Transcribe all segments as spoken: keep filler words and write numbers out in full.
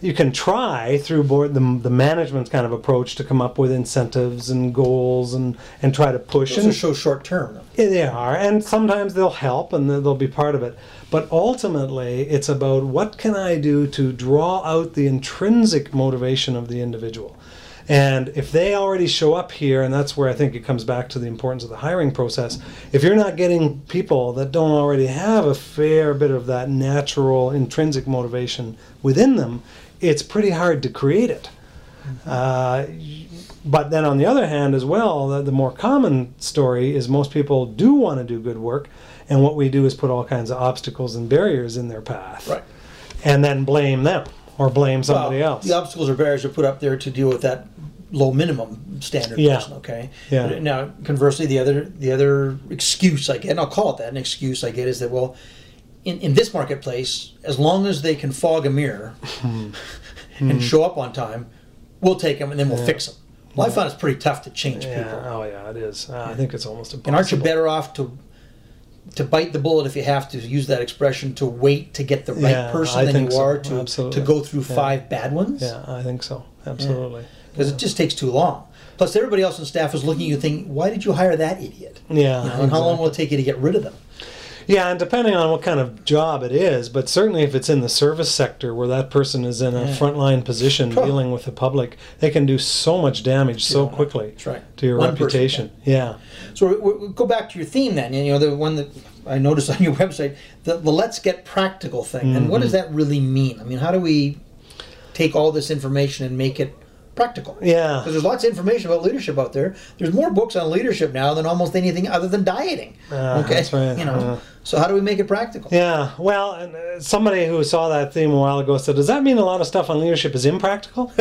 you can try through board the, the management kind of approach to come up with incentives and goals and, and try to push. Those and are so short term. Yeah, they are, and sometimes they'll help and they'll be part of it. But ultimately, it's about what can I do to draw out the intrinsic motivation of the individual. And if they already show up here, and that's where I think it comes back to the importance of the hiring process, if you're not getting people that don't already have a fair bit of that natural intrinsic motivation within them, it's pretty hard to create it. Uh, but then on the other hand as well, the, the more common story is most people do want to do good work, and what we do is put all kinds of obstacles and barriers in their path. Right. And then blame them or blame somebody well, else. The obstacles or barriers are put up there to deal with that low minimum standard Yeah. person, okay? Yeah. But now, conversely, the other the other excuse I get, and I'll call it that, an excuse I get is that, well, in, in this marketplace, as long as they can fog a mirror and show up on time, we'll take them and then we'll Yeah. fix them. Well, I find it's pretty tough to change Yeah, people. oh yeah, it is. Uh, I think it's almost impossible. And aren't you better off to to bite the bullet, if you have to use that expression, to wait to get the right Yeah, person I than think you so. are to, Absolutely. to go through Yeah. five bad ones? Yeah, I think so. Absolutely. Because it just takes too long. Plus, everybody else on staff is looking at you thinking, why did you hire that idiot? Yeah. You know, and how long will it take you to get rid of them? Yeah, and depending on what kind of job it is, but certainly if it's in the service sector where that person is in a Yeah. frontline position Huh. dealing with the public, they can do so much damage so Yeah. quickly That's right. to your One person reputation. Yeah. So we, we, we go back to your theme then. You know, the one that I noticed on your website, the, the let's get practical thing. And what does that really mean? I mean, how do we take all this information and make it practical? Yeah. Because there's lots of information about leadership out there. There's more books on leadership now than almost anything other than dieting. Uh, okay, that's right. You know, Uh. so how do we make it practical? Yeah, well, and, uh, somebody who saw that theme a while ago said, does that mean a lot of stuff on leadership is impractical?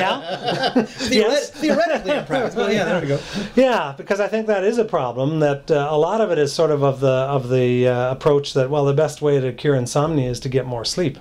Yeah. Theoret- Yes. Theoretically impractical. Yeah, there we go. Yeah, because I think that is a problem, that uh, a lot of it is sort of of the, of the uh, approach that, well, the best way to cure insomnia is to get more sleep.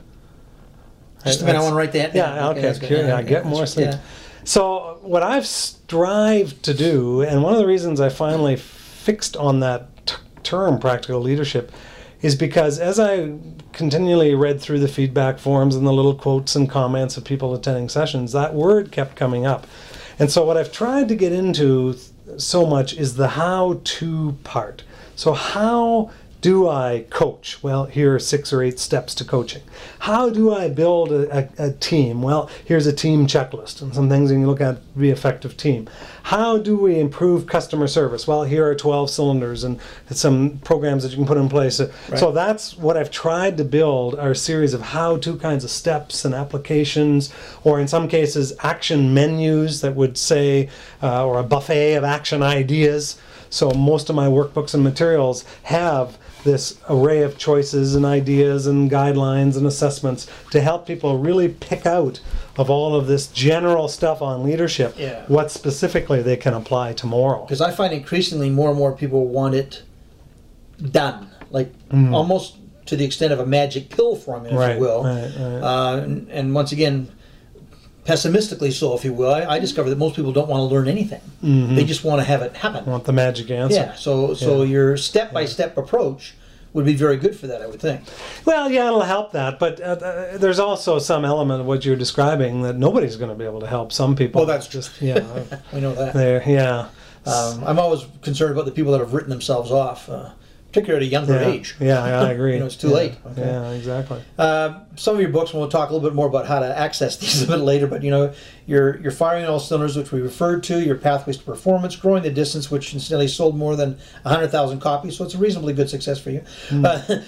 Just a minute, I want to write that down. Yeah, okay, that's good. cure, yeah, okay, get that's more right, sleep. yeah. So what I've strived to do, and one of the reasons I finally fixed on that t- term practical leadership, is because as I continually read through the feedback forms and the little quotes and comments of people attending sessions, that word kept coming up. And so what I've tried to get into so much is the how-to part. So how do I coach? Well, here are six or eight steps to coaching. How do I build a, a, a team? Well, here's a team checklist and some things you can look at to be effective team. How do we improve customer service? Well, here are twelve cylinders and some programs that you can put in place. Right. So that's what I've tried to build, are a series of how-to kinds of steps and applications, or in some cases action menus that would say, uh, or a buffet of action ideas. So most of my workbooks and materials have this array of choices and ideas and guidelines and assessments to help people really pick out of all of this general stuff on leadership, Yeah. what specifically they can apply tomorrow. Because I find increasingly more and more people want it done, like Mm. almost to the extent of a magic pill formula, if Right, you will. right, right. Uh, and, and once again, pessimistically so, if you will, I, I discovered that most people don't want to learn anything. Mhm. They just want to have it happen. Want the magic answer. Yeah. So, so Yeah. your step-by-step approach would be very good for that, I would think. Well, yeah, it'll help that, but uh, uh, there's also some element of what you're describing that nobody's going to be able to help. Some people. Well, that's just yeah. We know that. There, yeah. Um, I'm always concerned about the people that have written themselves off, uh, particularly at a younger yeah. age. Yeah, I agree. You know, it's too Yeah. late. Okay. Yeah, exactly. Uh, some of your books, and we'll talk a little bit more about how to access these a bit later, but you know, you're, you're firing on all cylinders, which we referred to, your pathways to performance, growing the distance, which incidentally sold more than one hundred thousand copies, so it's a reasonably good success for you. Mm. Uh,